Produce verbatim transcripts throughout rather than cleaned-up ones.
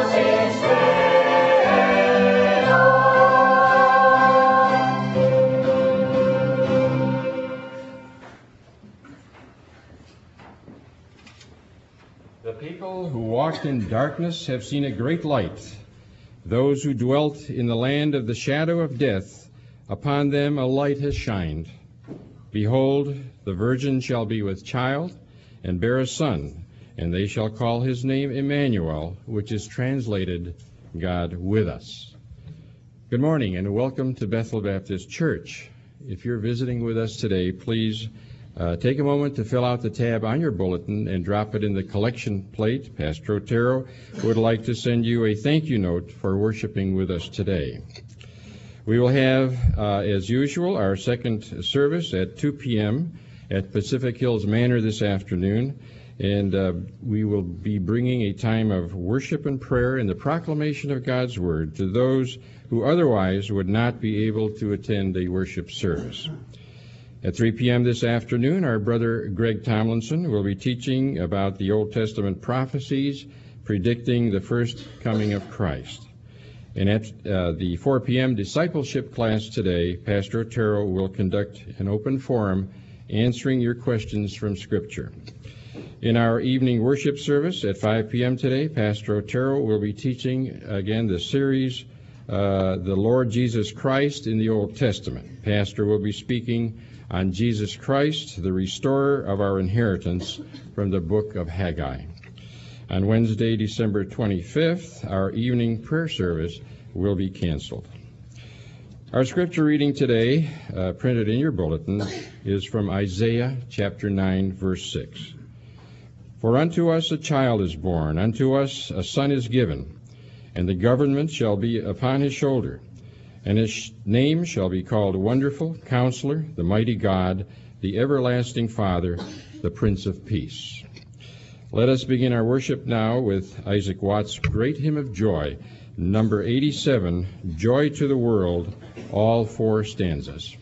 In darkness have seen a great light. Those who dwelt in the land of the shadow of death, upon them a light has shined. Behold, the virgin shall be with child, and bear a son, and they shall call his name Emmanuel, which is translated, God with us. Good morning, and welcome to Bethel Baptist Church. If you're visiting with us today, please Uh, take a moment to fill out the tab on your bulletin and drop it in the collection plate. Pastor Otero would like to send you a thank you note for worshiping with us today. We will have, uh, as usual, our second service at two p.m. at Pacific Hills Manor this afternoon, and uh, we will be bringing a time of worship and prayer and the proclamation of God's Word to those who otherwise would not be able to attend a worship service. At three p.m. this afternoon, our brother Greg Tomlinson will be teaching about the Old Testament prophecies predicting the first coming of Christ. And at uh, the four p.m. discipleship class today, Pastor Otero will conduct an open forum answering your questions from Scripture. In our evening worship service at five p.m. today, Pastor Otero will be teaching again the series, uh, The Lord Jesus Christ in the Old Testament. Pastor will be speaking on Jesus Christ, the restorer of our inheritance, from the book of Haggai. On Wednesday, December twenty-fifth, our evening prayer service will be canceled. Our scripture reading today, uh, printed in your bulletin, is from Isaiah chapter nine, verse six. For unto us a child is born, unto us a son is given, and the government shall be upon his shoulder. And his name shall be called Wonderful, Counselor, the Mighty God, the Everlasting Father, the Prince of Peace. Let us begin our worship now with Isaac Watts' great hymn of joy, number eighty-seven, Joy to the World, all four stanzas.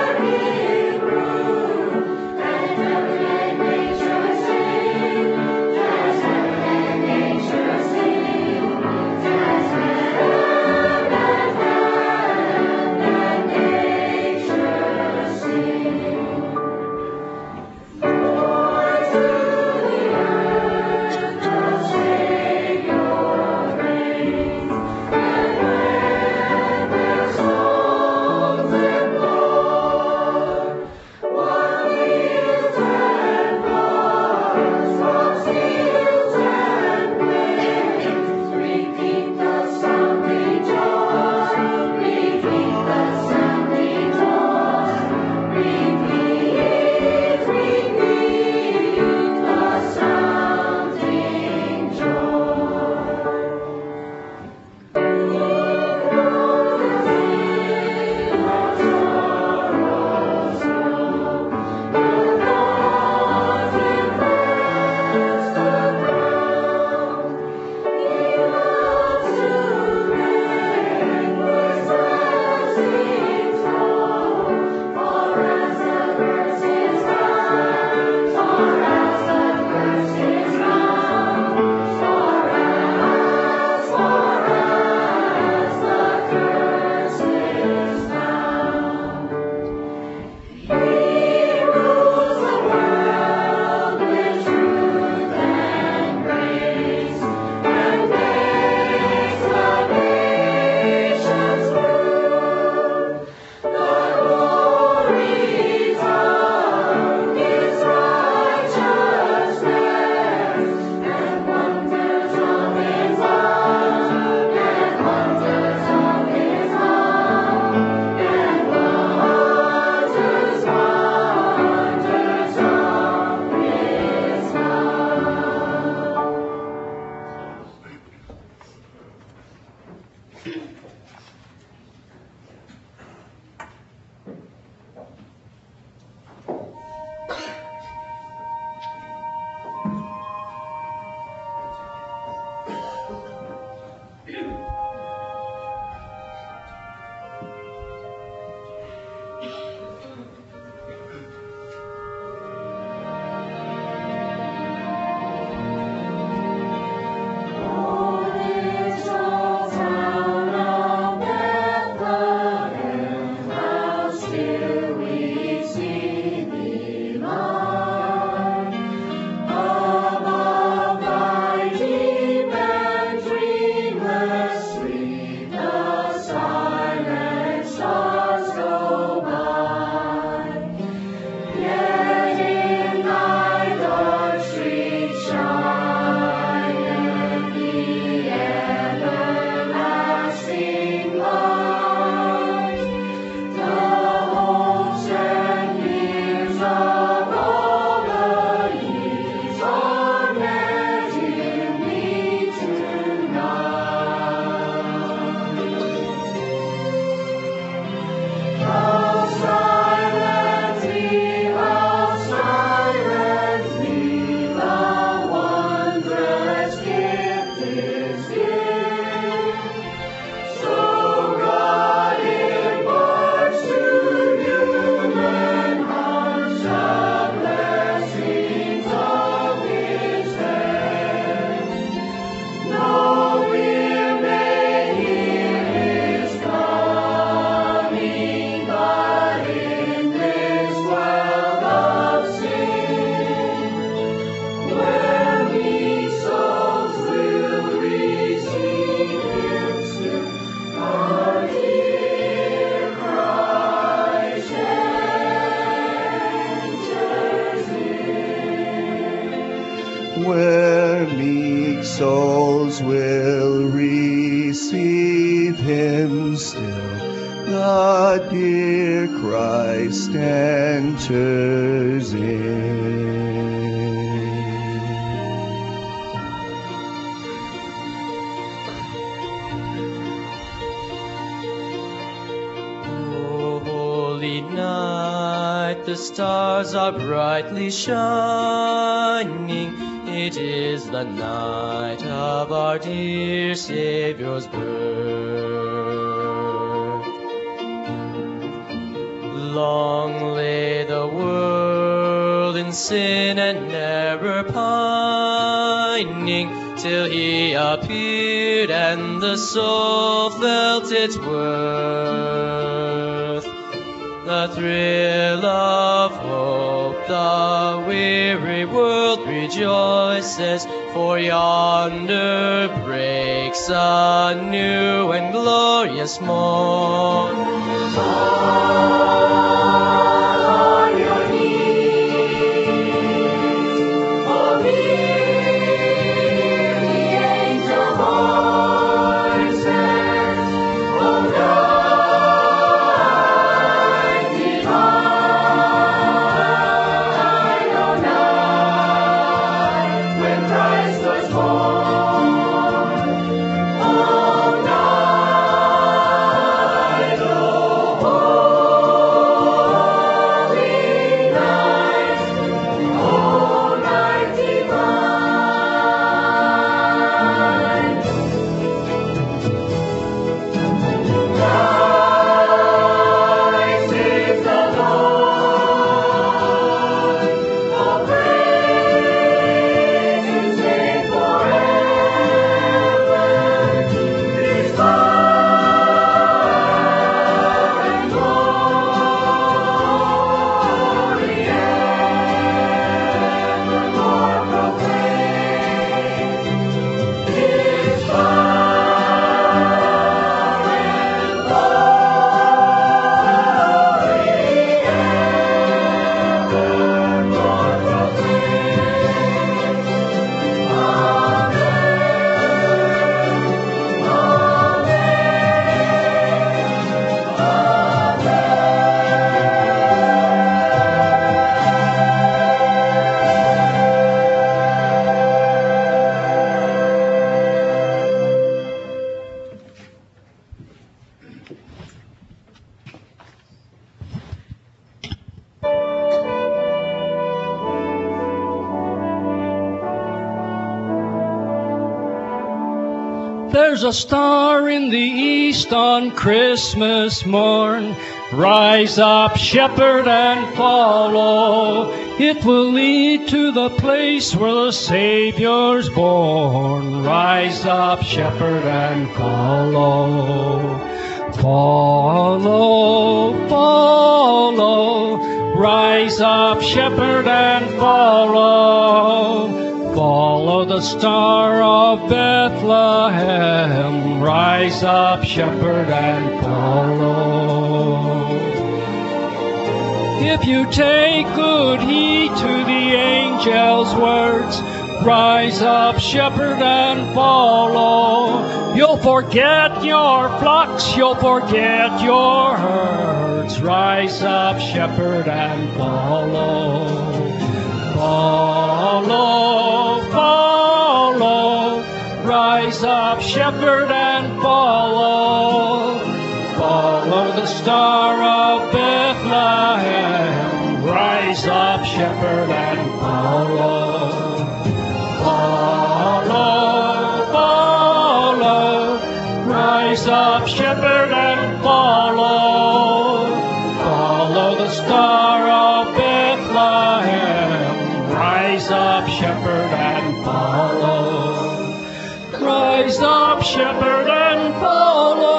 Joy angels will receive him still. The dear Christ enters in. O holy night, the stars are brightly shining. It is the night of our dear Savior's birth. Long lay the world in sin and error pining, till he appeared and the soul felt its worth. The thrill of hope, the weary world rejoices, for yonder breaks a new and glorious morn. There's a star in the east on Christmas morn. Rise up, shepherd, and follow. It will lead to the place where the Savior's born. Rise up, shepherd, and follow. Follow, follow. Rise up, shepherd, and follow. Follow the star of Bethlehem. Rise up, shepherd, and follow. If you take good heed to the angel's words, rise up, shepherd, and follow. You'll forget your flocks, you'll forget your herds. Rise up, shepherd, and follow. Follow, follow, rise up, shepherd, and follow. Follow the star of Bethlehem. Rise up, shepherd, and follow. Follow, follow, rise up, shepherd, and follow. Follow the star of Bethlehem. Rise up, shepherd, and follow. Rise up, shepherd, and follow.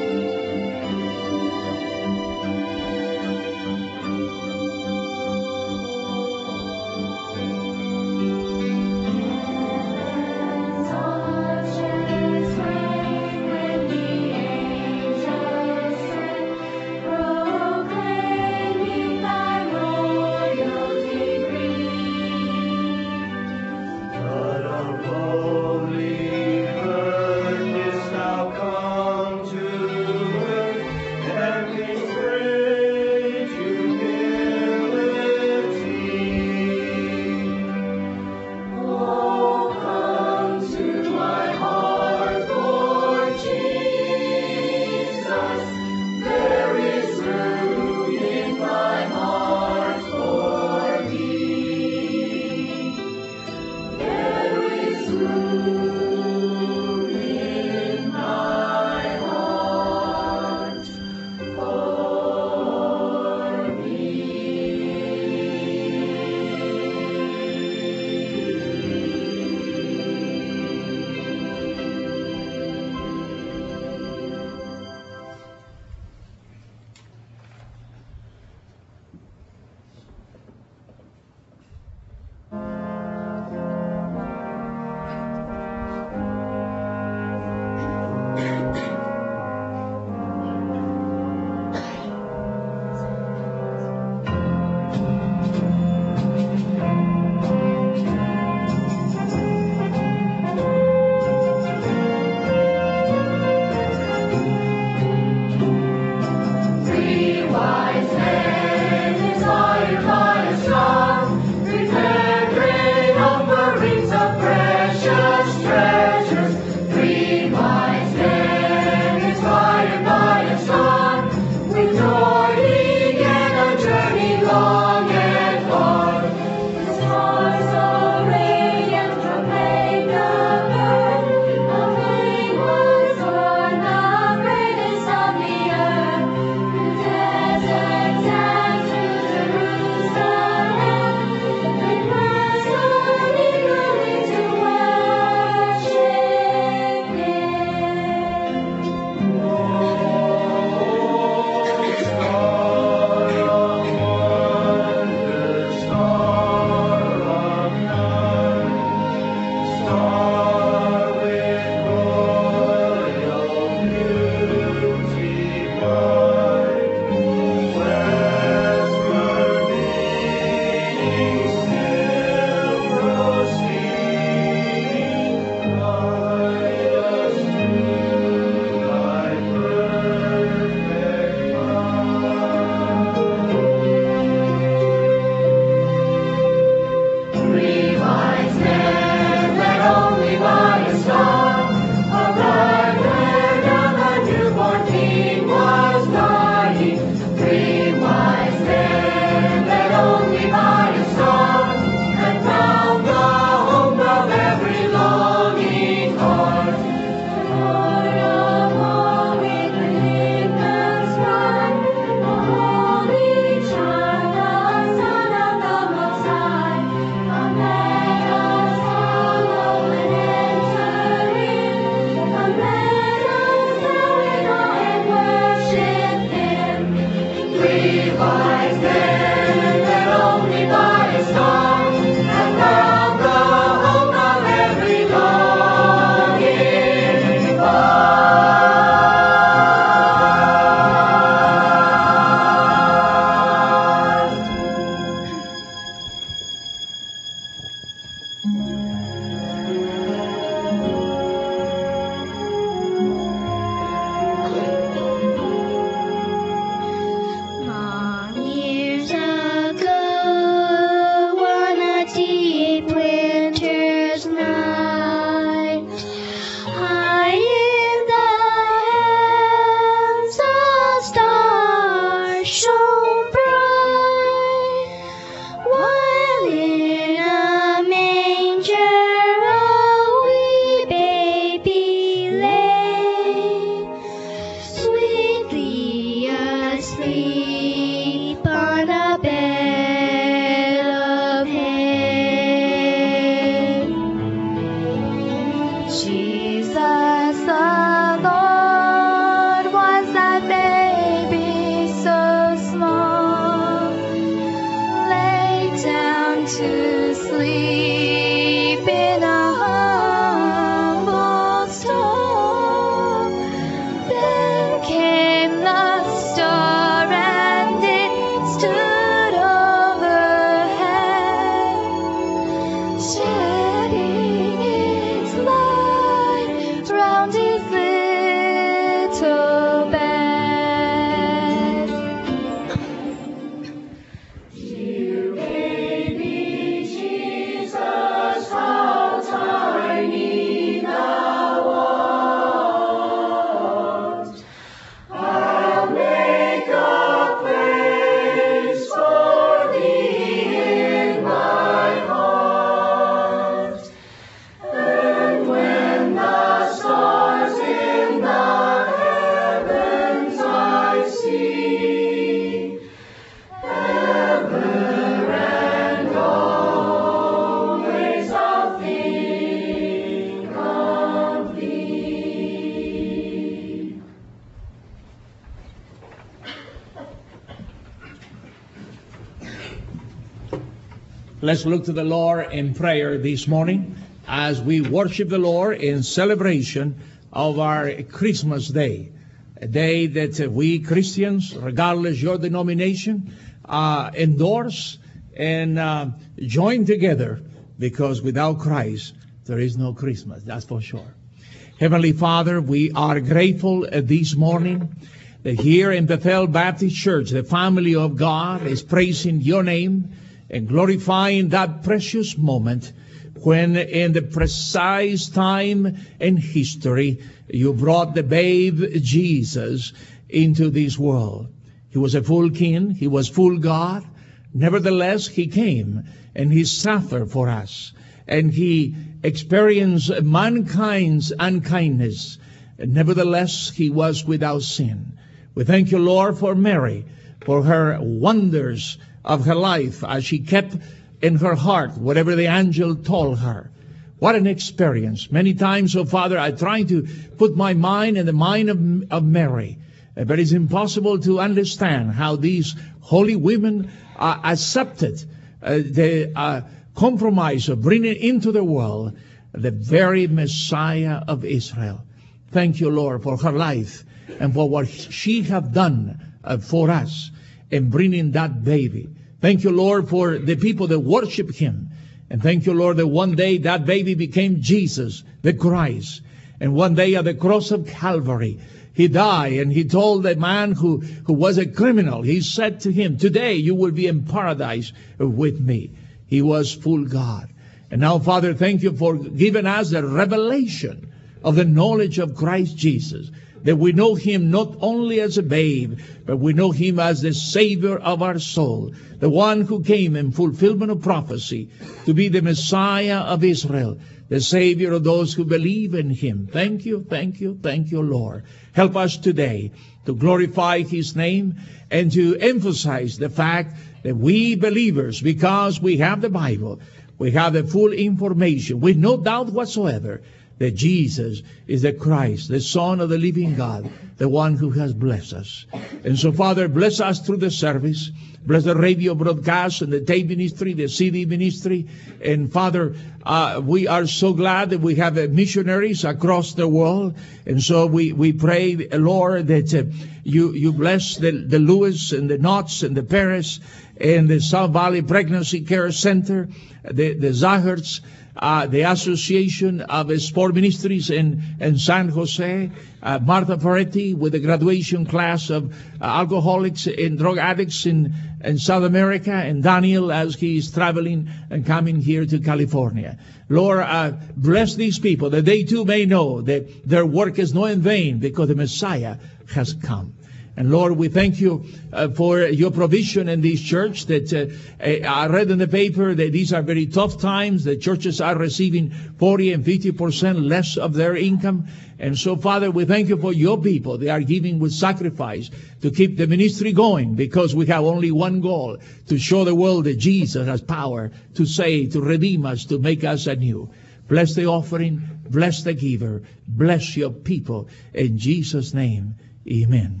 Let's look to the Lord in prayer this morning as we worship the Lord in celebration of our Christmas Day, a day that uh, we Christians, regardless your denomination, uh, endorse and uh, join together, because without Christ there is no Christmas, that's for sure. Heavenly Father, we are grateful uh, this morning that here in Bethel Baptist Church, the family of God is praising your name and glorifying that precious moment when in the precise time in history you brought the babe Jesus into this world. He was a full king, he was full God. Nevertheless, he came and he suffered for us, and he experienced mankind's unkindness. Nevertheless, he was without sin. We thank you, Lord, for Mary, for her wonders of her life as she kept in her heart whatever the angel told her. What an experience. Many times, oh Father, I try to put my mind in the mind of, of Mary, but it's impossible to understand how these holy women uh, accepted uh, the uh, compromise of bringing into the world the very Messiah of Israel. Thank you, Lord, for her life and for what she have done uh, for us in bringing that baby. Thank you, Lord, for the people that worship him. And thank you, Lord, that one day that baby became Jesus, the Christ. And one day at the cross of Calvary, he died, and he told the man who, who was a criminal, he said to him, today you will be in paradise with me. He was full God. And now, Father, thank you for giving us the revelation of the knowledge of Christ Jesus, that we know him not only as a babe, but we know him as the Savior of our soul, the one who came in fulfillment of prophecy to be the Messiah of Israel, the Savior of those who believe in him. Thank you, thank you, thank you, Lord. Help us today to glorify his name and to emphasize the fact that we believers, because we have the Bible, we have the full information, with no doubt whatsoever, that Jesus is the Christ, the Son of the living God, the one who has blessed us. And so, Father, bless us through the service. Bless the radio broadcast and the tape ministry, the C D ministry. And, Father, uh, we are so glad that we have uh, missionaries across the world. And so we, we pray, Lord, that uh, you, you bless the, the Lewis and the Knotts and the Perez and the South Valley Pregnancy Care Center, the, the Zaherts, Uh, the Association of Sport Ministries in, in San Jose, uh, Martha Peretti with the graduation class of uh, alcoholics and drug addicts in, in South America, and Daniel as he is traveling and coming here to California. Lord, uh, bless these people that they too may know that their work is not in vain, because the Messiah has come. And Lord, we thank you uh, for your provision in this church. That uh, I read in the paper that these are very tough times. The churches are receiving forty and fifty percent less of their income. And so, Father, we thank you for your people. They are giving with sacrifice to keep the ministry going, because we have only one goal: to show the world that Jesus has power to save, to redeem us, to make us anew. Bless the offering. Bless the giver. Bless your people. In Jesus' name, amen.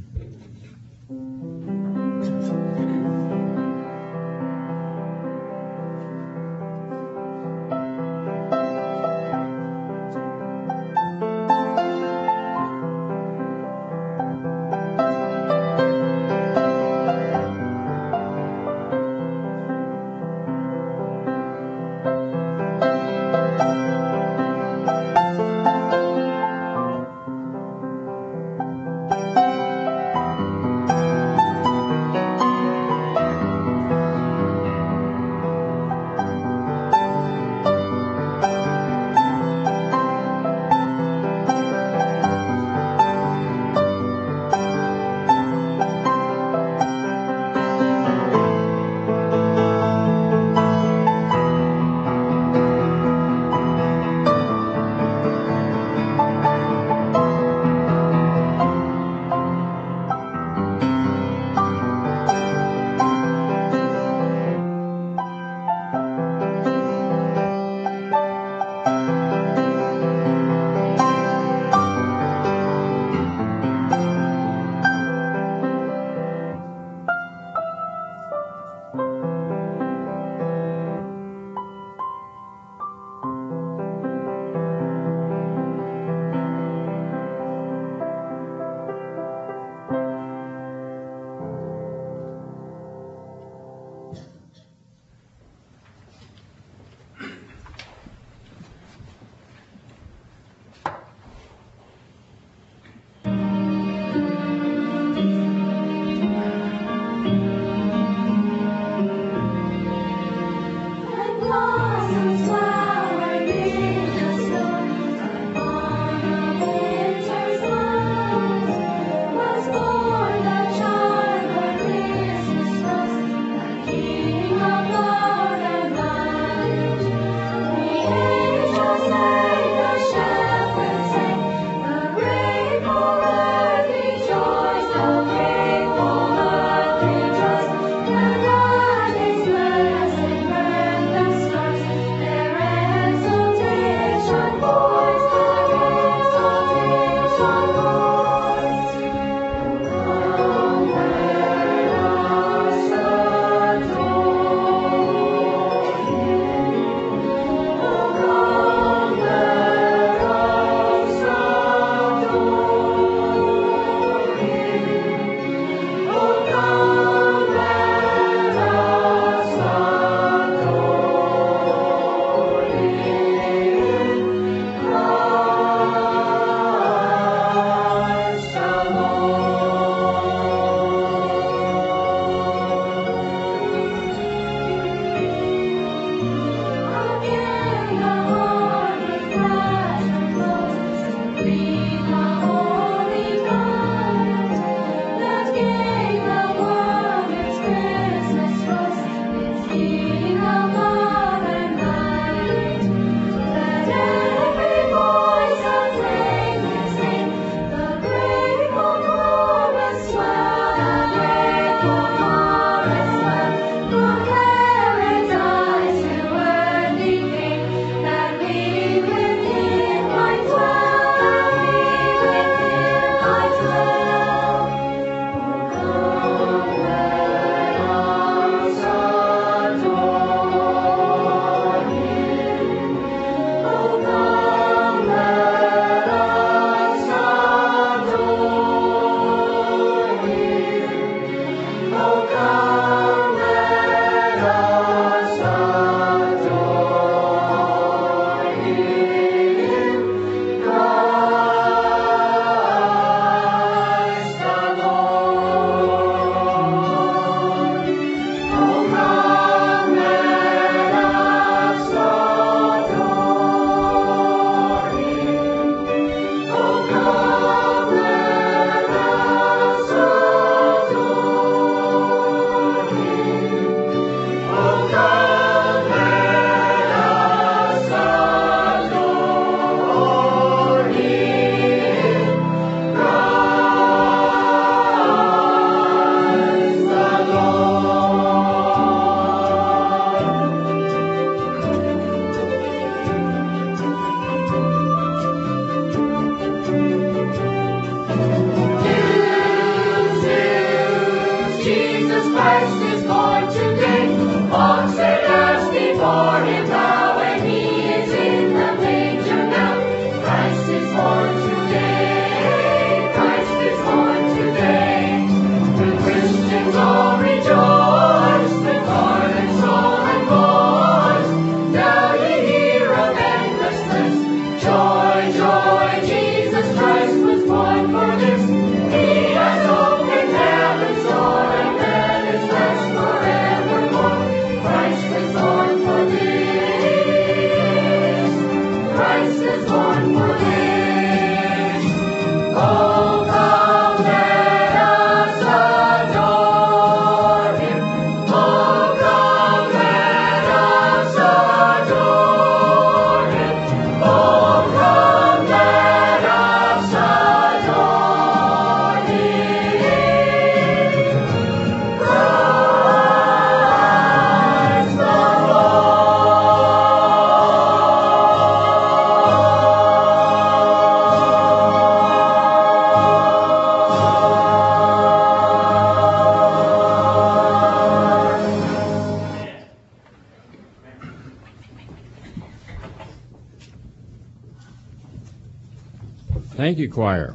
Thank you, choir.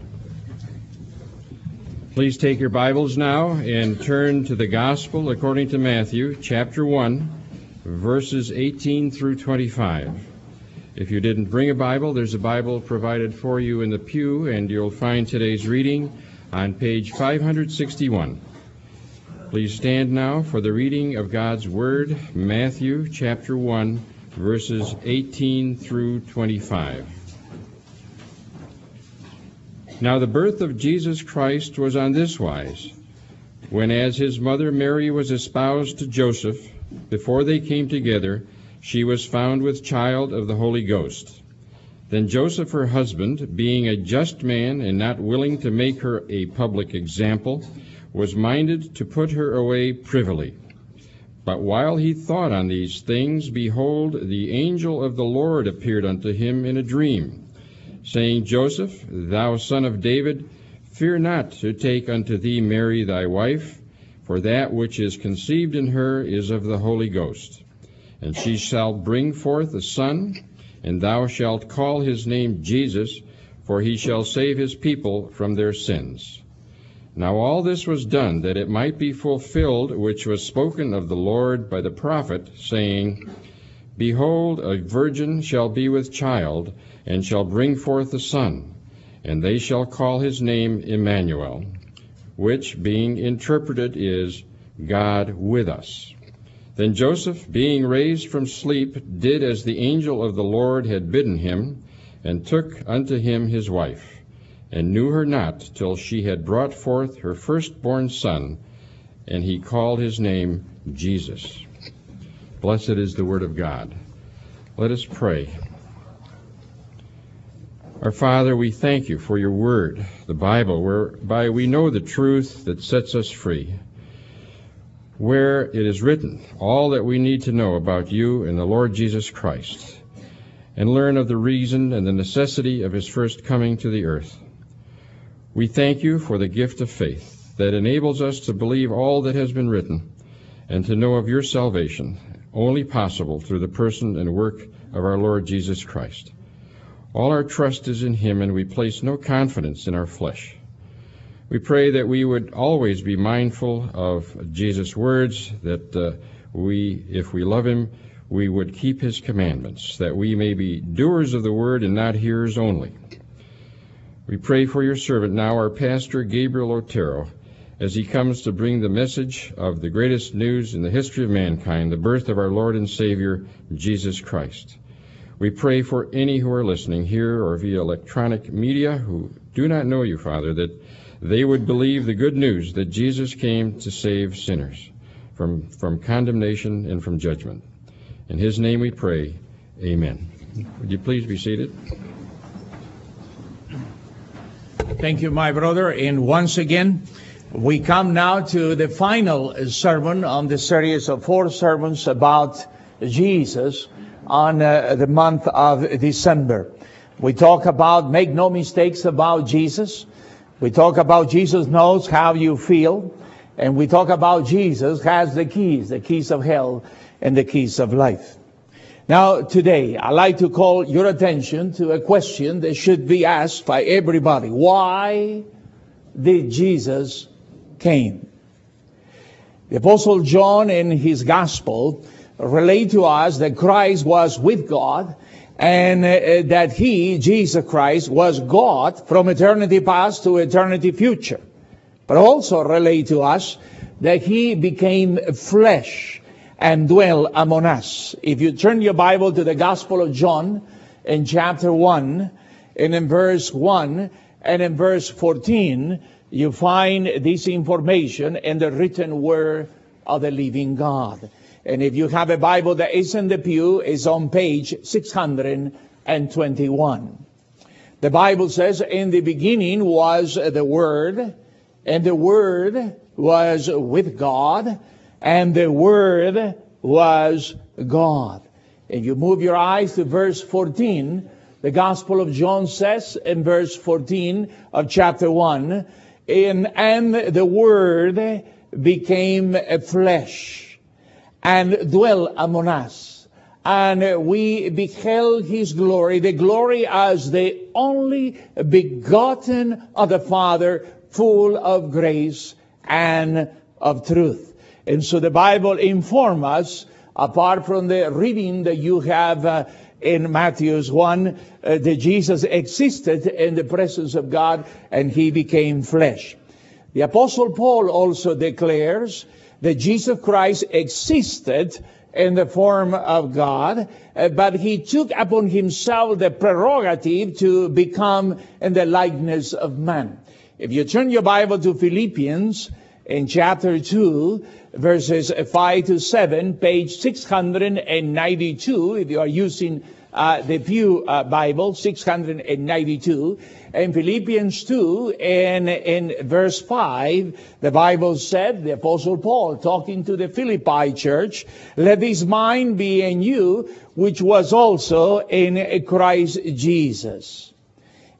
Please take your Bibles now and turn to the Gospel according to Matthew, chapter one, verses eighteen through twenty-five. If you didn't bring a Bible, there's a Bible provided for you in the pew, and you'll find today's reading on page five hundred sixty-one. Please stand now for the reading of God's Word, Matthew chapter one, verses eighteen through twenty-five. Now the birth of Jesus Christ was on this wise. When as his mother Mary was espoused to Joseph, before they came together, she was found with child of the Holy Ghost. Then Joseph her husband, being a just man and not willing to make her a public example, was minded to put her away privily. But while he thought on these things, behold, the angel of the Lord appeared unto him in a dream, saying, Joseph, thou son of David, fear not to take unto thee Mary thy wife, for that which is conceived in her is of the Holy Ghost. And she shall bring forth a son, and thou shalt call his name Jesus, for he shall save his people from their sins. Now all this was done, that it might be fulfilled which was spoken of the Lord by the prophet, saying, Behold, a virgin shall be with child, and shall bring forth a son, and they shall call his name Emmanuel, which, being interpreted, is God with us. Then Joseph, being raised from sleep, did as the angel of the Lord had bidden him, and took unto him his wife, and knew her not till she had brought forth her firstborn son, and he called his name Jesus. Blessed is the word of God. Let us pray. Our Father, we thank you for your word, the Bible, whereby we know the truth that sets us free, where it is written all that we need to know about you and the Lord Jesus Christ, and learn of the reason and the necessity of his first coming to the earth. We thank you for the gift of faith that enables us to believe all that has been written and to know of your salvation, only possible through the person and work of our Lord Jesus Christ. All our trust is in him, and we place no confidence in our flesh. We pray that we would always be mindful of Jesus' words, that uh, we, if we love him, we would keep his commandments, that we may be doers of the word and not hearers only. We pray for your servant now, our pastor, Gabriel Otero, as he comes to bring the message of the greatest news in the history of mankind, the birth of our Lord and Savior, Jesus Christ. We pray for any who are listening here or via electronic media who do not know you, Father, that they would believe the good news that Jesus came to save sinners from, from condemnation and from judgment. In his name we pray, amen. Would you please be seated? Thank you, my brother. And once again, we come now to the final sermon on the series of four sermons about Jesus on uh, the month of December. We talk about, make no mistakes about Jesus. We talk about Jesus knows how you feel. And we talk about Jesus has the keys, the keys of hell and the keys of life. Now, today, I'd like to call your attention to a question that should be asked by everybody. Why did Jesus came? The Apostle John in his Gospel relate to us that Christ was with God and uh, that he, Jesus Christ, was God from eternity past to eternity future. But also relate to us that he became flesh and dwell among us. If you turn your Bible to the Gospel of John in chapter one, and in verse one, and in verse fourteen, you find this information in the written word of the living God. And if you have a Bible that is in the pew, it's on page six hundred twenty-one. The Bible says, in the beginning was the Word, and the Word was with God, and the Word was God. If you move your eyes to verse fourteen, the Gospel of John says in verse fourteen of chapter one, in, and the Word became a flesh and dwelt among us. And we beheld his glory, the glory as the only begotten of the Father, full of grace and of truth. And so the Bible informs us, apart from the reading that you have uh, in Matthew one, uh, that Jesus existed in the presence of God and he became flesh. The Apostle Paul also declares that Jesus Christ existed in the form of God, uh, but he took upon himself the prerogative to become in the likeness of man. If you turn your Bible to Philippians in chapter two, verses five to seven, page six hundred ninety-two, if you are using uh, the Pew uh, Bible, six hundred ninety-two, and Philippians two, and in verse five, the Bible said, the Apostle Paul talking to the Philippi church, let this mind be in you, which was also in Christ Jesus.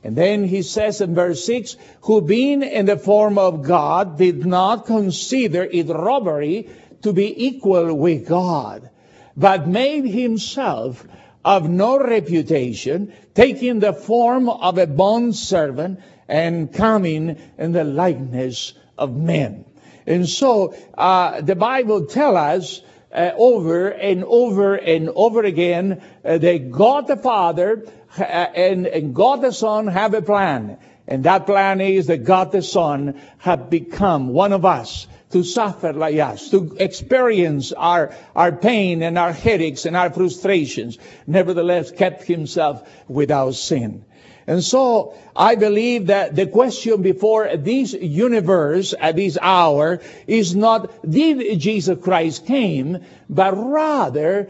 And then he says in verse six, who being in the form of God did not consider it robbery to be equal with God, but made himself of no reputation, taking the form of a bondservant and coming in the likeness of men. And so uh, the Bible tells us uh, over and over and over again uh, that God the Father uh, and, and God the Son have a plan. And that plan is that God the Son have become one of us, to suffer like us, to experience our, our pain and our headaches and our frustrations, nevertheless kept himself without sin. And so I believe that the question before this universe at this hour is not, did Jesus Christ came, but rather,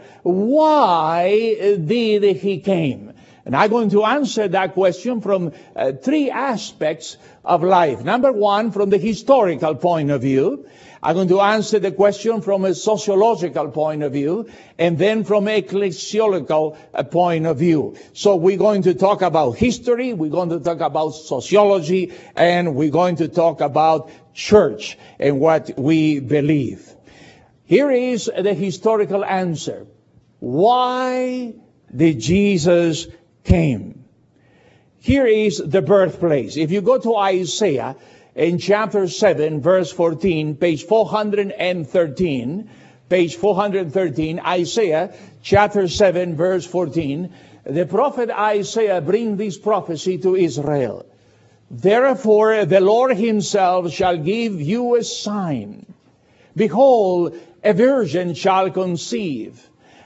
why did he came? And I'm going to answer that question from uh, three aspects of life. Number one, from the historical point of view. I'm going to answer the question from a sociological point of view, and then from an ecclesiological uh, point of view. So we're going to talk about history, we're going to talk about sociology, and we're going to talk about church and what we believe. Here is the historical answer. Why did Jesus came? Here is the birthplace. If you go to Isaiah in chapter seven, verse fourteen, page four hundred thirteen, page four hundred thirteen, Isaiah chapter seven, verse fourteen, the prophet Isaiah brings this prophecy to Israel. Therefore, the Lord himself shall give you a sign. Behold, a virgin shall conceive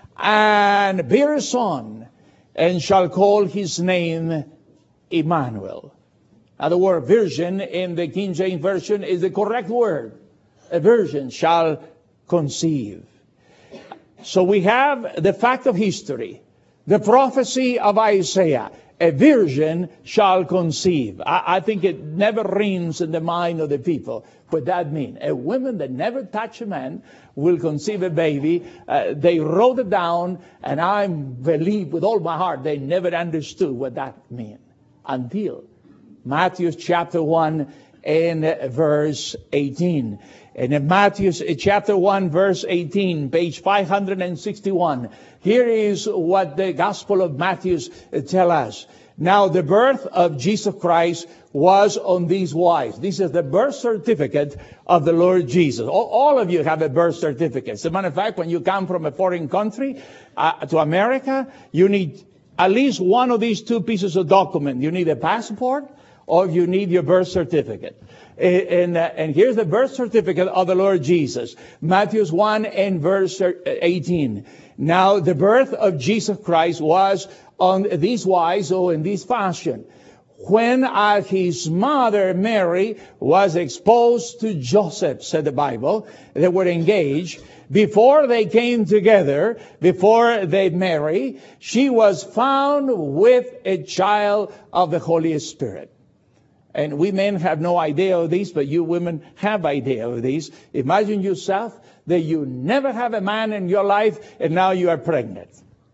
and bear a son, and shall call his name Emmanuel. Now the word virgin in the King James Version is the correct word. A virgin shall conceive. So we have the fact of history, the prophecy of Isaiah. A virgin shall conceive. I, I think it never rings in the mind of the people. What that mean? A woman that never touched a man will conceive a baby. Uh, they wrote it down, and I believe with all my heart they never understood what that meant until Matthew chapter one and verse eighteen. And in Matthew chapter one, verse eighteen, page five hundred sixty-one, here is what the Gospel of Matthew tells us. Now the birth of Jesus Christ was on these wise. This is the birth certificate of the Lord Jesus. All, all of you have a birth certificate. As a matter of fact, when you come from a foreign country uh, to America, you need at least one of these two pieces of document. You need a passport, or you need your birth certificate. And, uh, and here's the birth certificate of the Lord Jesus. Matthew one and verse eighteen. Now the birth of Jesus Christ was on this wise, or in this fashion. When uh, his mother Mary was exposed to Joseph, said the Bible, they were engaged. Before they came together, before they married, she was found with a child of the Holy Spirit. And we men have no idea of this, but you women have idea of this. Imagine yourself that you never have a man in your life, and now you are pregnant.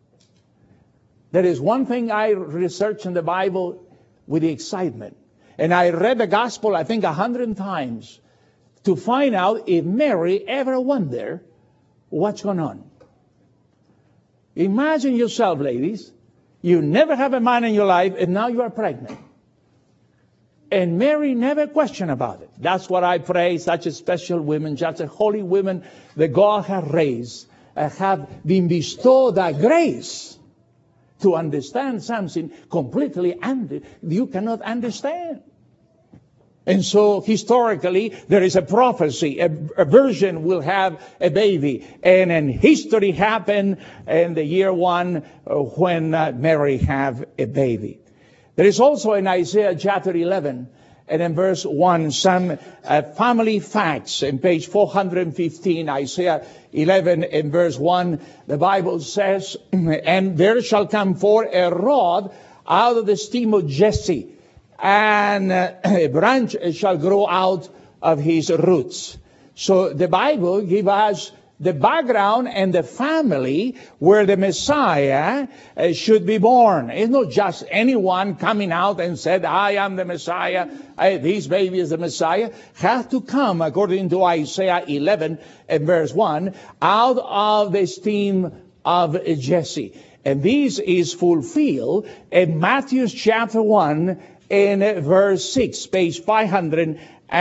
There is one thing I researched in the Bible with the excitement. And I read the gospel, I think, a hundred times to find out if Mary ever wondered what's going on. Imagine yourself, ladies. You never have a man in your life, and now you are pregnant. And Mary never questioned about it. That's what I pray, such a special women, such a holy women that God has raised, uh, have been bestowed that grace to understand something completely and you cannot understand. And so historically, there is a prophecy. A, a virgin will have a baby. And in history happened in the year one uh, when uh, Mary have a baby. There is also in Isaiah chapter eleven and in verse one some uh, family facts. In page four hundred fifteen, Isaiah eleven and verse one, the Bible says, and there shall come forth a rod out of the stem of Jesse, and uh, a branch shall grow out of his roots. So the Bible gives us the background and the family where the Messiah uh, should be born. It's not just anyone coming out and said, I am the Messiah, I, this baby is the Messiah. Has to come, according to Isaiah eleven and verse one, out of the stem of Jesse. And this is fulfilled in Matthew chapter one and verse six, page five hundred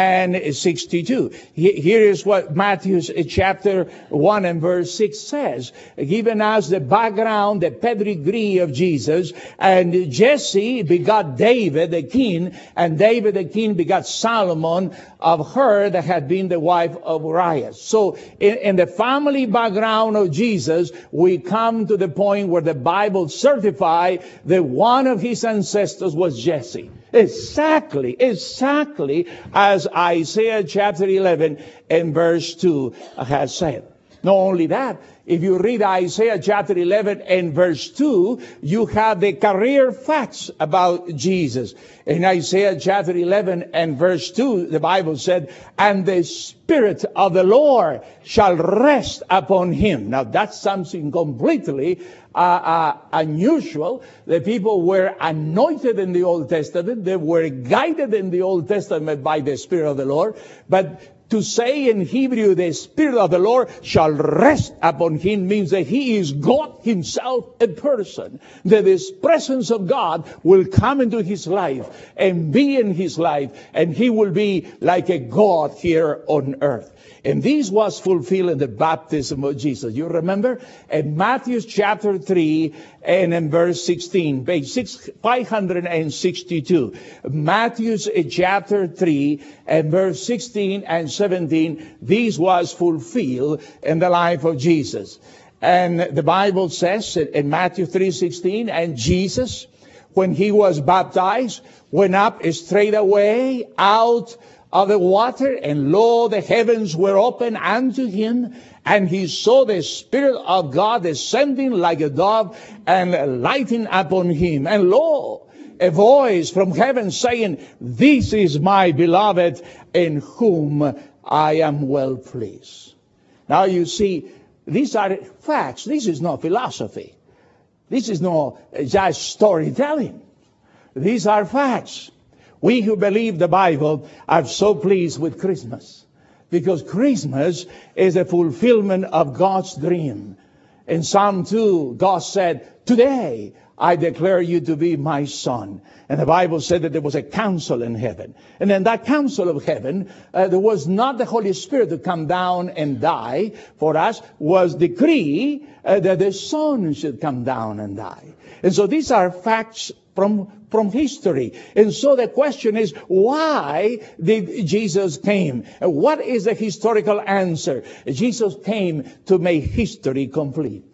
sixty-two. Here is what Matthew chapter one and verse six says, giving us the background, the pedigree of Jesus. And Jesse begot David the king, and David the king begot Solomon of her that had been the wife of Uriah. So in, in the family background of Jesus, we come to the point where the Bible certifies that one of his ancestors was Jesse. Exactly, exactly as Isaiah chapter eleven and verse two has said. Not only that, if you read Isaiah chapter eleven and verse two, you have the career facts about Jesus. In Isaiah chapter eleven and verse two, the Bible said, and the Spirit of the Lord shall rest upon him. Now that's something completely uh, uh, unusual. The people were anointed in the Old Testament. They were guided in the Old Testament by the Spirit of the Lord. But to say in Hebrew, the Spirit of the Lord shall rest upon him, means that he is God himself in person. That this presence of God will come into his life and be in his life, and he will be like a God here on earth. And this was fulfilled in the baptism of Jesus. You remember? In Matthew chapter three and in verse sixteen, page five hundred sixty-two. Matthew chapter three and verse sixteen and seventeen, this was fulfilled in the life of Jesus. And the Bible says in Matthew three sixteen, and Jesus, when he was baptized, went up straight away out of the water, and lo, the heavens were opened unto him, and he saw the Spirit of God descending like a dove and lighting upon him. And lo, a voice from heaven saying, this is my beloved, in whom I am well pleased. Now you see, these are facts. This is not philosophy. This is not just storytelling. These are facts. We who believe the Bible are so pleased with Christmas, because Christmas is a fulfillment of God's dream. In Psalm two, God said, today I declare you to be my son. And the Bible said that there was a council in heaven. And in that council of heaven, uh, there was not the Holy Spirit to come down and die for us, was decree uh, that the Son should come down and die. And so these are facts from from history. And so the question is, why did Jesus came? What is the historical answer? Jesus came to make history complete.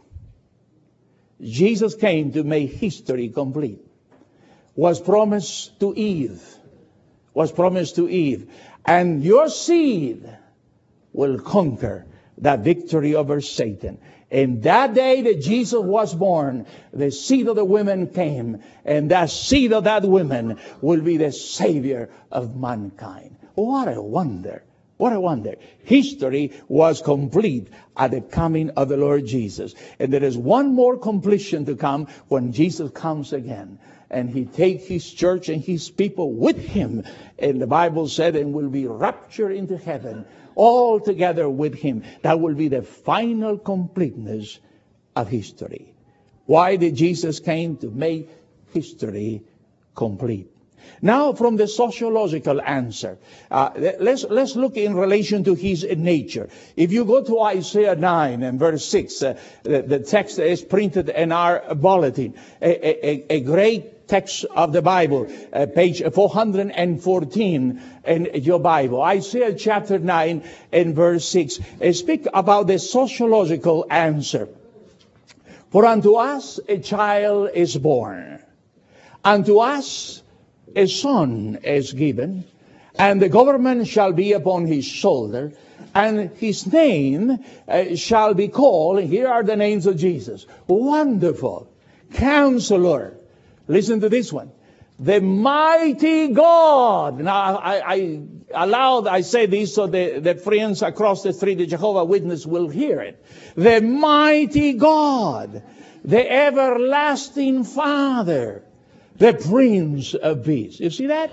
Jesus came to make history complete. Was promised to Eve. Was promised to Eve. And your seed will conquer that victory over Satan. And that day that Jesus was born, the seed of the women came, and that seed of that woman will be the Savior of mankind. What a wonder. What a wonder. History was complete at the coming of the Lord Jesus. And there is one more completion to come when Jesus comes again. And he takes his church and his people with him. And the Bible said, and will be raptured into heaven, all together with him. That will be the final completeness of history. Why did Jesus came? To make history complete. Now, from the sociological answer, uh, let's let's look in relation to his nature. If you go to Isaiah nine and verse six, uh, the, the text is printed in our bulletin, a, a, a great text of the Bible, uh, page four hundred fourteen in your Bible. Isaiah chapter nine and verse six uh, speak about the sociological answer. For unto us a child is born, unto us a son is given, and the government shall be upon his shoulder, and his name uh, shall be called, here are the names of Jesus, Wonderful, Counselor. Listen to this one. The mighty God. Now, I, I, aloud, I say this so the, the friends across the street, the Jehovah's Witness, will hear it. The mighty God, the everlasting Father, the Prince of Peace. You see that?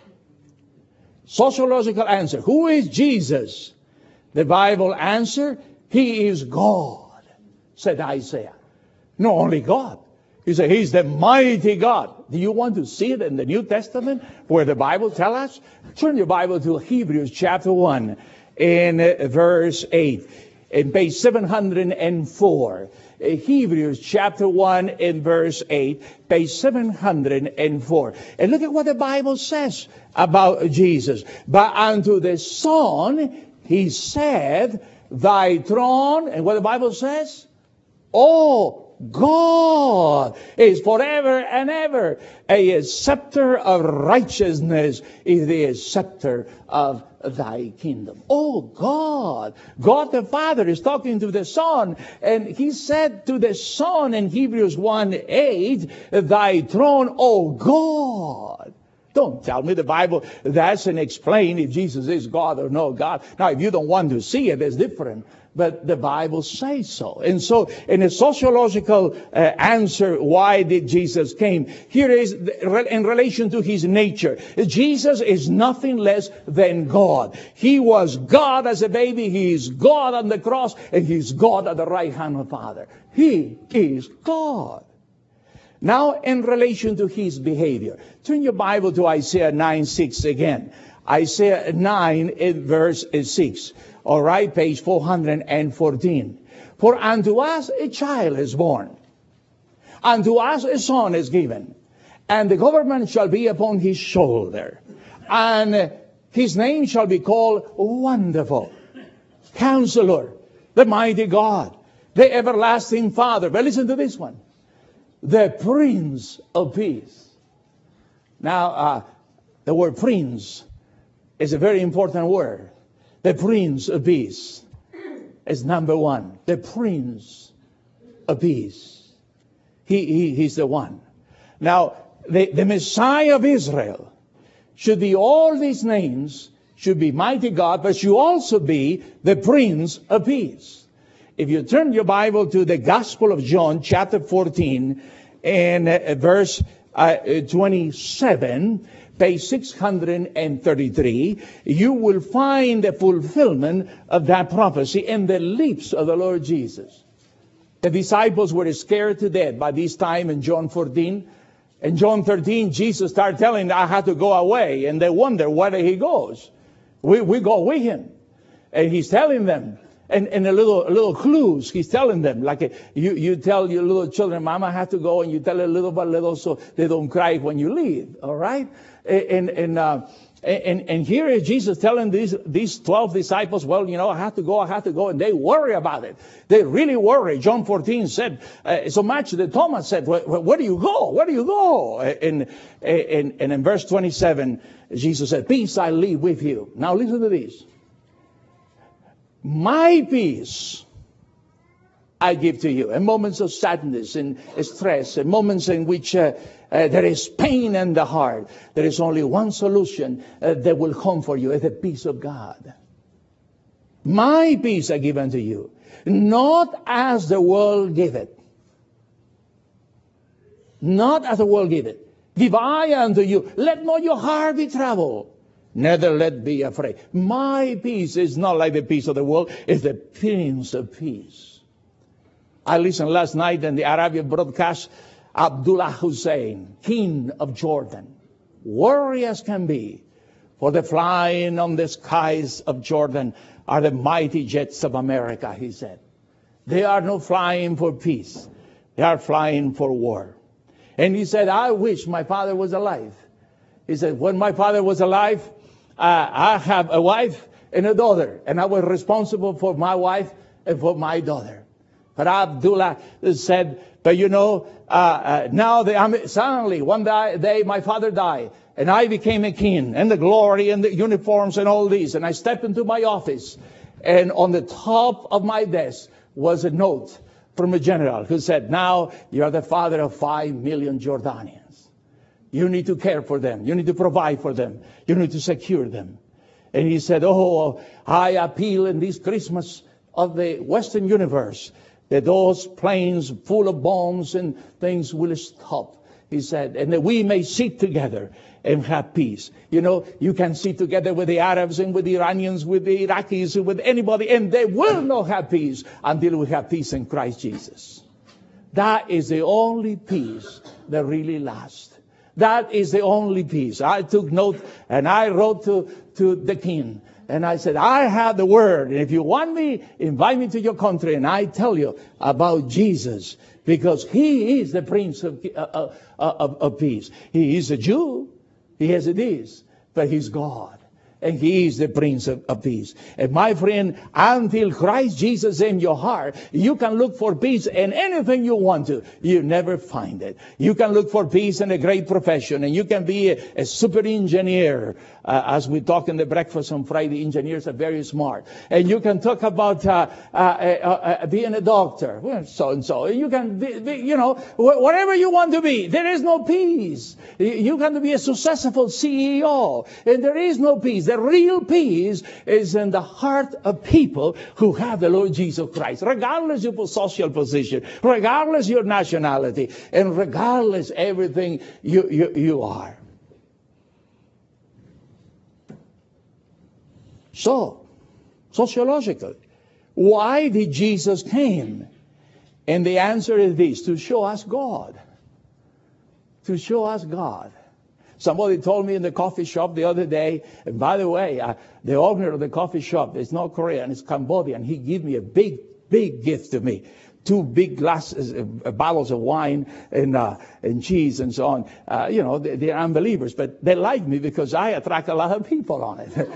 Sociological answer. Who is Jesus? The Bible answer, He is God, said Isaiah. No, only God. He said, He's the mighty God. Do you want to see it in the New Testament where the Bible tells us? Turn your Bible to Hebrews chapter one in uh, verse eight. In page seven hundred four. Uh, Hebrews chapter one in verse eight. Page seven hundred four. And look at what the Bible says about Jesus. But unto the Son He said, Thy throne, and what the Bible says? Oh, God is forever and ever. A scepter of righteousness is the scepter of thy kingdom. Oh, God. God the Father is talking to the Son, and He said to the Son in Hebrews one eight, Thy throne, oh God. Don't tell me the Bible doesn't explain if Jesus is God or no God. Now, if you don't want to see it, it's different. But the Bible says so. And so, in a sociological uh, answer, why did Jesus came? Here is the, in relation to His nature. Jesus is nothing less than God. He was God as a baby. He is God on the cross. And He's God at the right hand of the Father. He is God. Now, in relation to His behavior, turn your Bible to Isaiah nine six again. Isaiah nine in verse six. All right, page four hundred fourteen. For unto us a child is born, unto us a son is given, and the government shall be upon His shoulder, and His name shall be called Wonderful, Counselor, the Mighty God, the Everlasting Father. But listen to this one. The Prince of Peace. Now, uh, the word prince is a very important word. The Prince of Peace is number one. The Prince of Peace. He, he, he's the one. Now, the, the Messiah of Israel should be all these names, should be mighty God, but should also be the Prince of Peace. If you turn your Bible to the Gospel of John, chapter fourteen, and uh, verse uh, twenty-seven, page six hundred thirty-three, you will find the fulfillment of that prophecy in the lips of the Lord Jesus. The disciples were scared to death by this time in John fourteen. In John thirteen, Jesus started telling them, I have to go away. And they wonder where He goes. We, we go with Him. And He's telling them. And, and a little, a little clues, He's telling them, like a, you, you tell your little children, Mama has to go, and you tell it little by little so they don't cry when you leave. All right? And, and, uh, and, and here is Jesus telling these, these twelve disciples, well, you know, I have to go, I have to go. And they worry about it. They really worry. John fourteen said, uh, so much that Thomas said, where, where do you go? Where do you go? And, and, and in verse twenty-seven, Jesus said, peace I leave with you. Now listen to this. My peace I give to you. In moments of sadness and stress, in moments in which uh, uh, there is pain in the heart, there is only one solution uh, that will come for you. It's the peace of God. My peace I give unto you, not as the world giveth. Not as the world giveth. Give I unto you. Let not your heart be troubled. Neither let be afraid. My peace is not like the peace of the world. It's the Prince of Peace. I listened last night in the Arabian broadcast. Abdullah Hussein, King of Jordan. Worry as can be. For the flying on the skies of Jordan are the mighty jets of America, he said. They are not flying for peace. They are flying for war. And he said, I wish my father was alive. He said, when my father was alive, uh, I have a wife and a daughter. And I was responsible for my wife and for my daughter. But Abdullah said, but you know, uh, uh, now they, I'm, suddenly one day my father died. And I became a king, and the glory and the uniforms and all these. And I stepped into my office. And on the top of my desk was a note from a general who said, now you are the father of five million Jordanians. You need to care for them. You need to provide for them. You need to secure them. And he said, oh, I appeal in this Christmas of the Western universe that those planes full of bombs and things will stop. He said, and that we may sit together and have peace. You know, you can sit together with the Arabs and with the Iranians, with the Iraqis, and with anybody, and they will not have peace until we have peace in Christ Jesus. That is the only peace that really lasts. That is the only peace. I took note and I wrote to, to the king. And I said, I have the word. And if you want me, invite me to your country and I tell you about Jesus. Because he is the Prince of, uh, of, of Peace. He is a Jew. Yes, it is. But he's God. And he is the Prince of, of Peace. And my friend, until Christ Jesus in your heart, you can look for peace in anything you want to. You never find it. You can look for peace in a great profession. And you can be a, a super engineer. Uh, as we talk in the breakfast on Friday, engineers are very smart. And you can talk about uh, uh, uh, uh, being a doctor. Well, so and so. You can be, be, you know, wh- whatever you want to be. There is no peace. You can be a successful C E O. And there is no peace. The real peace is in the heart of people who have the Lord Jesus Christ, regardless of your social position, regardless your nationality, and regardless everything you, you, you are. So, sociologically, why did Jesus came? And the answer is this: to show us God. To show us God. Somebody told me in the coffee shop the other day, and by the way, uh, the owner of the coffee shop is not Korean, it's Cambodian. He gave me a big, big gift to me. Two big glasses, uh, bottles of wine and uh, and cheese and so on. Uh, you know, they, they're unbelievers, but they like me because I attract a lot of people on it.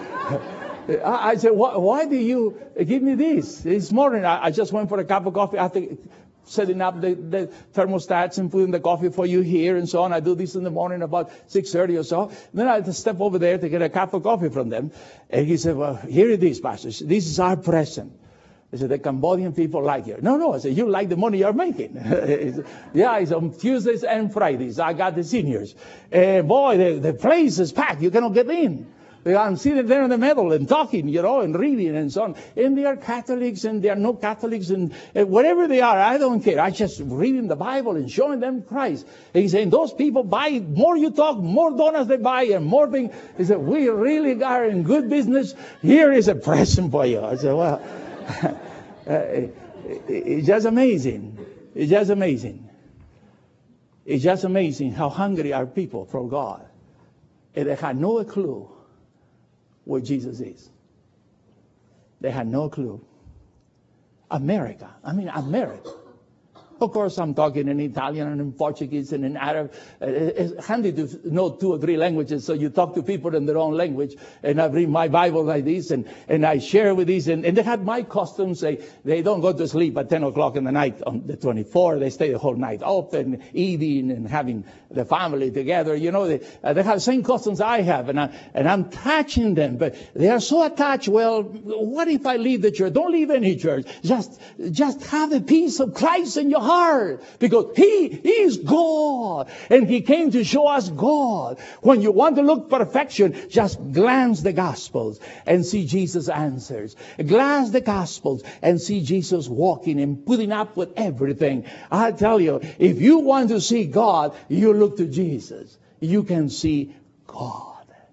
I, I said, why, why do you give me this? This morning, I, I just went for a cup of coffee. I think setting up the, the thermostats and putting the coffee for you here and so on. I do this in the morning about six thirty or so. Then I step over there to get a cup of coffee from them. And he said, well, here it is, Pastor. This is our present. I said, the Cambodian people like it. No, no. I said, you like the money you're making. Said, yeah, it's on Tuesdays and Fridays. I got the seniors. Uh, boy, the, the place is packed. You cannot get in. I'm sitting there in the middle and talking, you know, and reading and so on. And they are Catholics and they are no Catholics and uh, whatever they are, I don't care. I just reading the Bible and showing them Christ. And he's saying, those people buy, more you talk, more donuts they buy and more things. He said, we really are in good business. Here is a present for you. I said, well, uh, it, it's just amazing. It's just amazing. It's just amazing how hungry are people for God. And they had no clue where Jesus is. They had no clue. America. I mean, America. Of course, I'm talking in Italian and in Portuguese and in Arab. It's handy to know two or three languages, so you talk to people in their own language. And I read my Bible like this, and, and I share with these. And, and they have my customs. They, they don't go to sleep at ten o'clock in the night on the twenty-fourth. They stay the whole night up and eating and having the family together. You know, they, uh, they have the same customs I have. And, I, and I'm touching them. But they are so attached. Well, what if I leave the church? Don't leave any church. Just, just have the peace of Christ in your heart. Because he is God. And he came to show us God. When you want to look perfection, just glance the Gospels and see Jesus' answers. Glance the Gospels and see Jesus walking and putting up with everything. I tell you, if you want to see God, you look to Jesus. You can see God.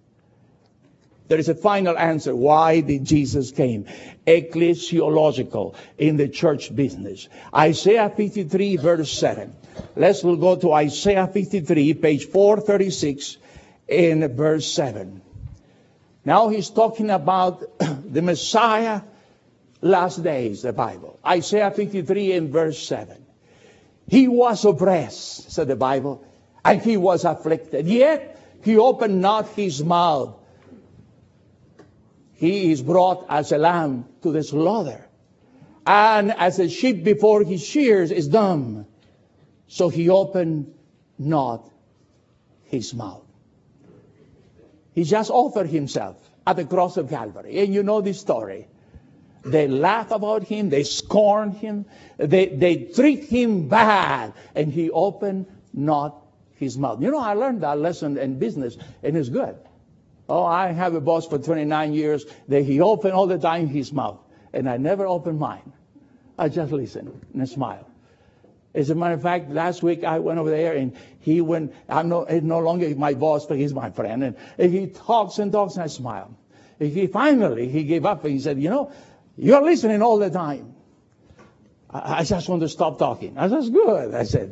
There is a final answer. Why did Jesus came? Ecclesiological, in the church business. Isaiah fifty-three, verse seven. Let's we'll go to Isaiah fifty-three, page four thirty-six, in verse seven. Now he's talking about the Messiah, last days, the Bible. Isaiah fifty-three, in verse seven. He was oppressed, said the Bible, and he was afflicted. Yet he opened not his mouth. He is brought as a lamb to the slaughter. And as a sheep before his shears is dumb, so he opened not his mouth. He just offered himself at the cross of Calvary. And you know this story. They laugh about him. They scorn him. They, they treat him bad. And he opened not his mouth. You know, I learned that lesson in business, and it's good. Oh, I have a boss for twenty-nine years that he opened all the time his mouth. And I never opened mine. I just listen and smile. As a matter of fact, last week I went over there and he went, I'm no, he's no longer my boss, but he's my friend. And, and he talks and talks and I smile. And he finally, he gave up and he said, you know, you're listening all the time. I, I just want to stop talking. I said, that's good. I said.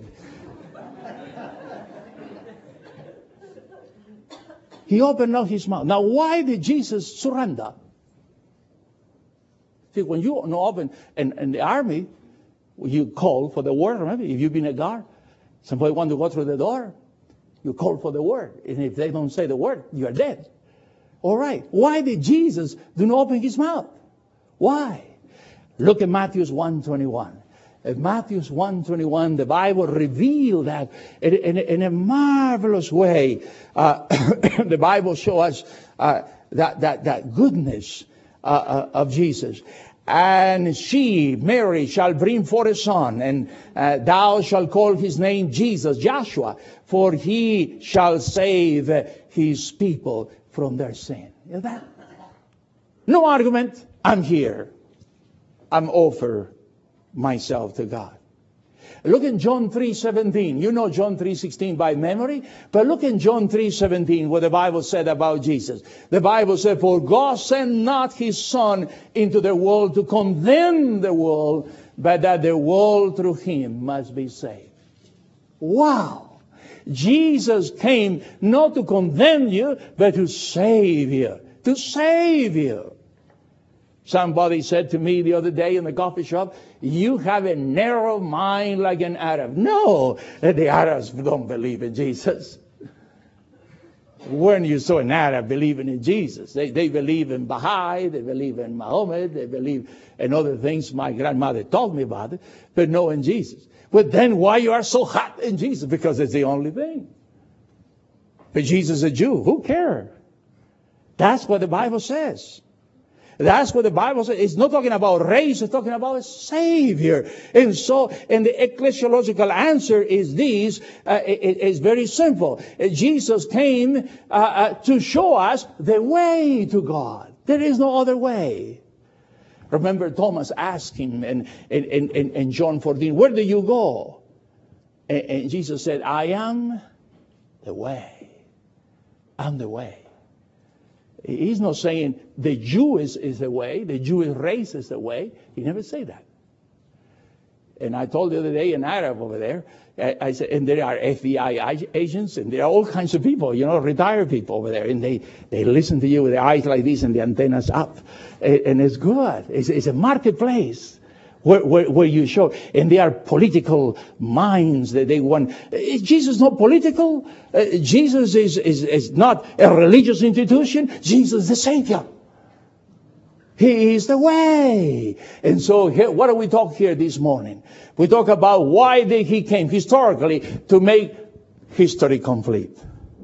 He opened up his mouth. Now, why did Jesus surrender? See, when you open in, in the army, you call for the word. Remember, if you've been a guard, somebody wants to go through the door, you call for the word. And if they don't say the word, you are dead. All right. Why did Jesus do not open his mouth? Why? Look at Matthew one twenty-one. In Matthew one twenty-one, the Bible revealed that in, in, in a marvelous way. Uh, the Bible shows us uh, that, that, that goodness uh, uh, of Jesus. And she, Mary, shall bring forth a son, and uh, thou shalt call his name Jesus, Joshua, for he shall save his people from their sin. Is that? No argument. I'm here. I'm offer myself to God. Look in John three seventeen. You know John three sixteen by memory. But look in John three seventeen what the Bible said about Jesus. The Bible said, for God sent not his Son into the world to condemn the world, but that the world through him must be saved. Wow. Jesus came not to condemn you, but to save you. To save you. Somebody said to me the other day in the coffee shop, you have a narrow mind like an Arab. No, the Arabs don't believe in Jesus. When you saw an Arab believing in Jesus, they, they believe in Baha'i, they believe in Muhammad, they believe in other things my grandmother told me about it, but no in Jesus. But then why you are so hot in Jesus? Because it's the only thing. But Jesus is a Jew. Who cares? That's what the Bible says. That's what the Bible says. It's not talking about race. It's talking about a Savior. And so, and the ecclesiological answer is this. Uh, it, it's very simple. Uh, Jesus came uh, uh, to show us the way to God. There is no other way. Remember Thomas asked him in, in, in, in John fourteen, where do you go? And, and Jesus said, I am the way. I'm the way. He's not saying the Jew is, is the way, the Jewish race is the way. He never said that. And I told the other day an Arab over there, I, I said, and there are F B I agents, and there are all kinds of people, you know, retired people over there, and they, they listen to you with their eyes like this and the antennas up. And, and it's good. It's, it's a marketplace. Where, where, where you show, and they are political minds that they want. Is Jesus not political? Uh, Jesus is, is, is not a religious institution. Jesus is the Savior. He is the way. And so here, what do we talk here this morning? We talk about why did he came historically to make history complete.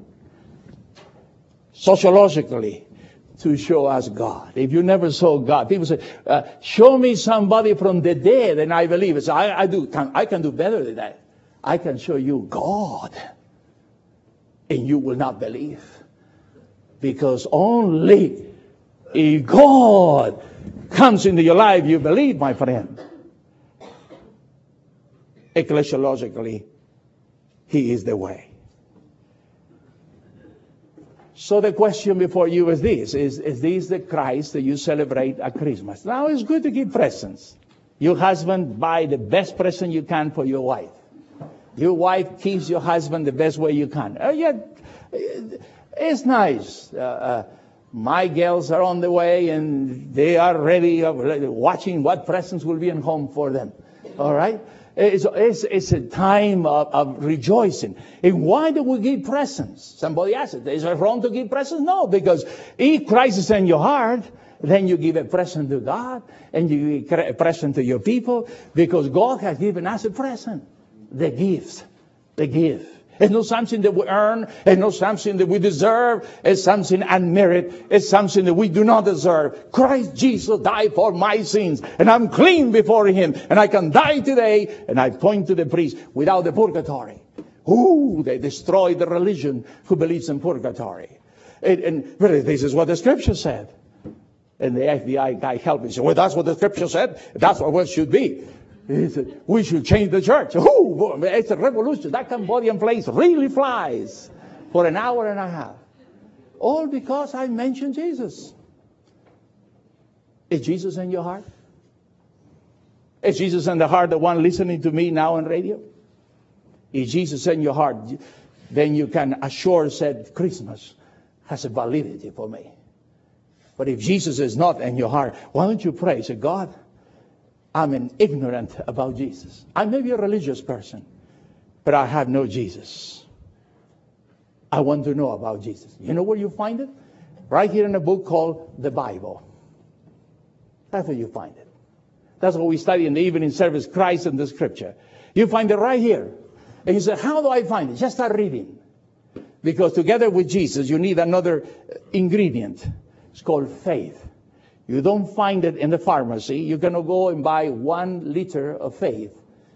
Sociologically, to show us God. If you never saw God, people say, uh, show me somebody from the dead and I believe it. So I, I, do, can, I can do better than that. I can show you God and you will not believe. Because only if God comes into your life, you believe, my friend. Ecclesiologically, he is the way. So the question before you is this. Is, is this the Christ that you celebrate at Christmas? Now it's good to give presents. Your husband buy the best present you can for your wife. Your wife keeps your husband the best way you can. Uh, yeah, it's nice. Uh, uh, my girls are on the way and they are ready, uh, watching what presents will be in home for them. All right? It's, it's, it's a time of, of rejoicing. And why do we give presents? Somebody asked it. Is it wrong to give presents? No, because if Christ is in your heart, then you give a present to God and you give a present to your people because God has given us a present. The gift. The gift. It's not something that we earn. It's not something that we deserve. It's something unmerited. It's something that we do not deserve. Christ Jesus died for my sins. And I'm clean before him. And I can die today. And I point to the priest without the purgatory. Ooh, they destroyed the religion who believes in purgatory. And, and really, this is what the Scripture said. And the F B I guy helped me. He said, well, that's what the Scripture said. That's what it should be. He said, we should change the church. Ooh, it's a revolution. That Cambodian place really flies for an hour and a half. All because I mentioned Jesus. Is Jesus in your heart? Is Jesus in the heart of the one listening to me now on radio? If Jesus in your heart, then you can assure said Christmas has a validity for me. But if Jesus is not in your heart, why don't you pray? Say, God, I'm an ignorant about Jesus. I may be a religious person, but I have no Jesus. I want to know about Jesus. You know where you find it? Right here in a book called the Bible. That's where you find it. That's what we study in the evening service, Christ in the Scripture. You find it right here. And you say, how do I find it? Just start reading. Because together with Jesus, you need another ingredient. It's called faith. You don't find it in the pharmacy. You're going to go and buy one liter of faith.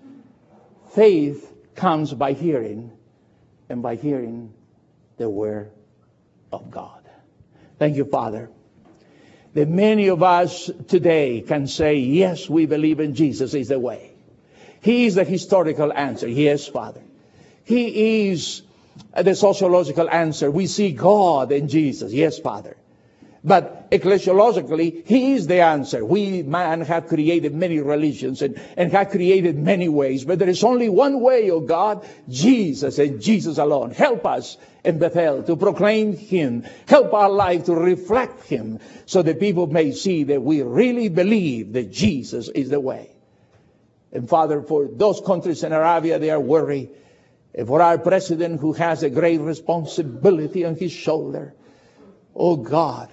Faith comes by hearing, and by hearing the Word of God. Thank you, Father, that many of us today can say, yes, we believe in Jesus is the way. He is the historical answer. Yes, Father. He is the sociological answer. We see God in Jesus. Yes, Father. But ecclesiologically, He is the answer. We, man, have created many religions and, and have created many ways. But there is only one way, oh God, Jesus and Jesus alone. Help us in Bethel to proclaim Him. Help our life to reflect Him so that people may see that we really believe that Jesus is the way. And Father, for those countries in Arabia, they are worried. And for our president who has a great responsibility on his shoulder, oh God,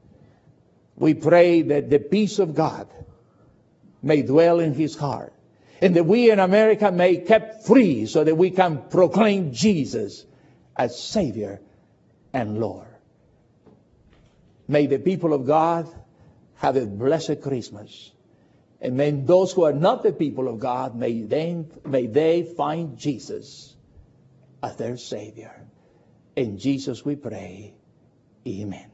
we pray that the peace of God may dwell in his heart. And that we in America may be kept free so that we can proclaim Jesus as Savior and Lord. May the people of God have a blessed Christmas. And may those who are not the people of God, may they, may they find Jesus as their Savior. In Jesus we pray. Amen.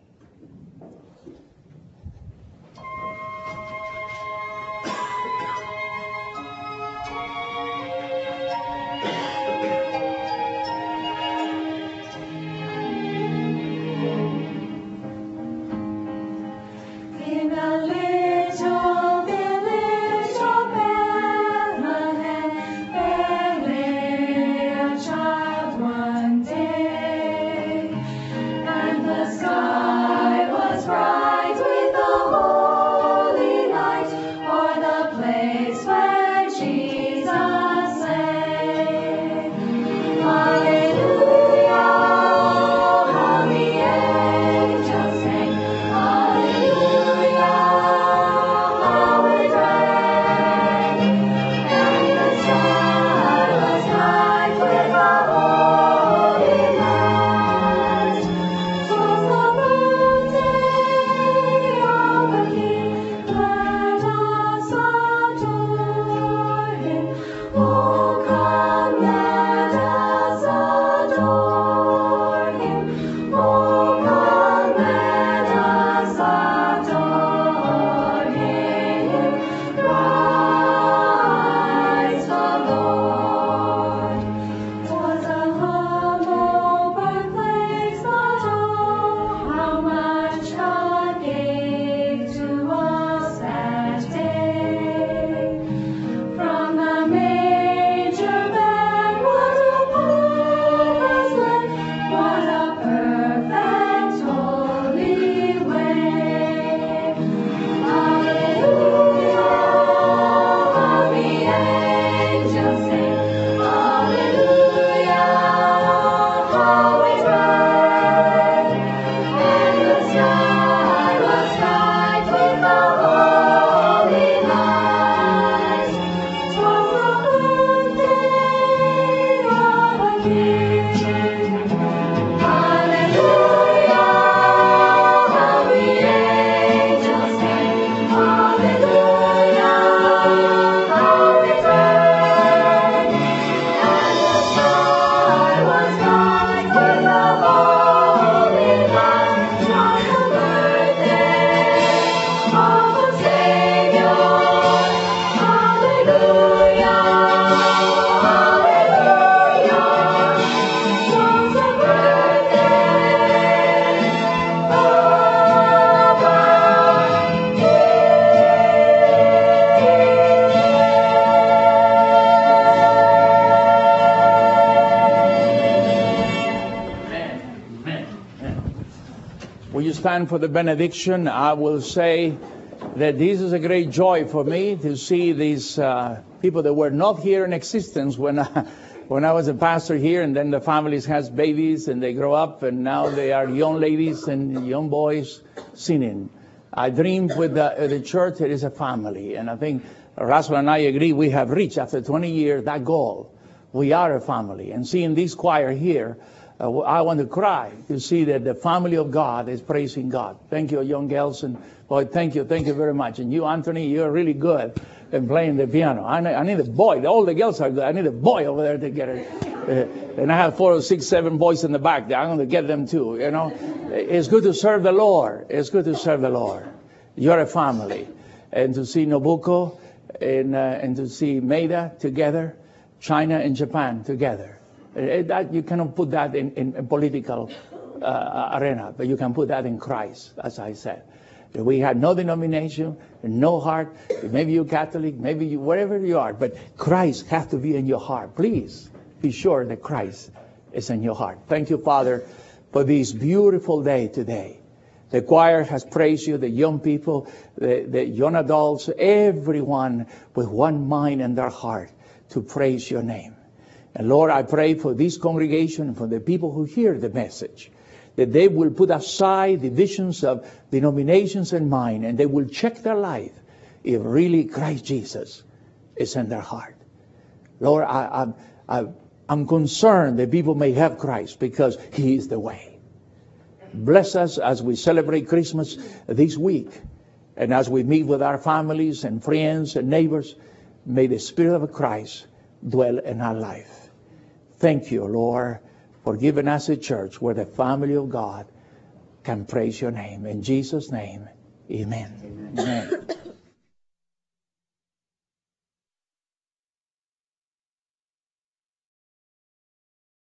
Hallelujah. stand for the benediction, I will say that this is a great joy for me to see these uh, people that were not here in existence when I, when I was a pastor here, and then the families has babies and they grow up, and now they are young ladies and young boys singing. I dreamed with the, the church that is a family, and I think Russell and I agree we have reached after twenty years that goal. We are a family, and seeing this choir here, uh, I want to cry to see that the family of God is praising God. Thank you, young girls, and boy, thank you, thank you very much. And you, Anthony, you're really good at playing the piano. I need, I need a boy. All the girls are good. I need a boy over there to get it. Uh, and I have four or six, seven boys in the back there. I'm going to get them too. You know, it's good to serve the Lord. It's good to serve the Lord. You're a family, and to see Nobuko and uh, and to see Maida together, China and Japan together. Uh, that you cannot put that in in a political uh, arena, but you can put that in Christ, as I said. We had no denomination, no heart. Maybe you're Catholic, maybe you, whatever you are, but Christ has to be in your heart. Please be sure that Christ is in your heart. Thank you, Father, for this beautiful day today. The choir has praised you, the young people, the, the young adults, everyone with one mind in their heart to praise your name. And Lord, I pray for this congregation and for the people who hear the message, that they will put aside divisions of denominations and mind, and they will check their life if really Christ Jesus is in their heart. Lord, I, I, I, I'm concerned that people may have Christ because He is the way. Bless us as we celebrate Christmas this week, and as we meet with our families and friends and neighbors, may the Spirit of Christ dwell in our life. Thank you, Lord, for giving us a church where the family of God can praise your name. In Jesus' name, amen. Amen. Amen.